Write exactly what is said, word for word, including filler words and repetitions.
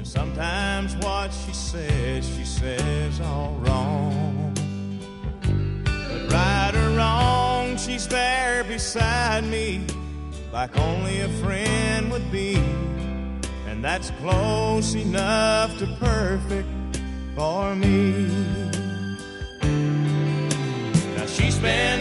And sometimes what she says, she says all wrong. But right or wrong, she's there beside me, like only a friend would be. And that's close enough to perfect for me. Now she spent